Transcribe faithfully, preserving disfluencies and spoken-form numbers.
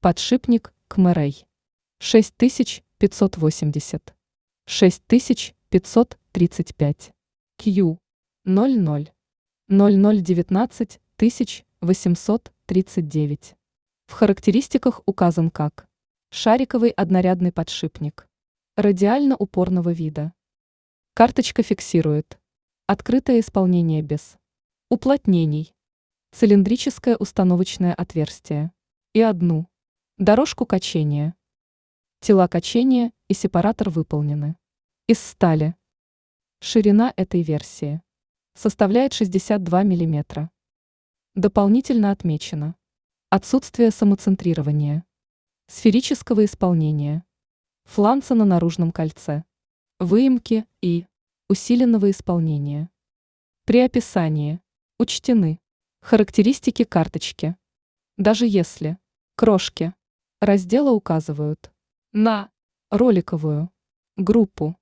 Подшипник Кмерей шесть тысяч пятьсот восемьдесят, шесть тысяч пятьсот тридцать пять, Q ноль ноль ноль ноль девятнадцать тысяч восемьсот тридцать девять. В характеристиках указан как шариковый однорядный подшипник радиально-упорного вида. Карточка фиксирует открытое исполнение без уплотнений, цилиндрическое установочное отверстие и одну дорожку качения. Тела качения и сепаратор выполнены из стали. Ширина этой версии составляет шестьдесят два миллиметра. Дополнительно отмечено отсутствие самоцентрирования, сферического исполнения, фланца на наружном кольце, выемки и усиленного исполнения. При описании учтены характеристики карточки. Даже если крошки раздела указывают на роликовую группу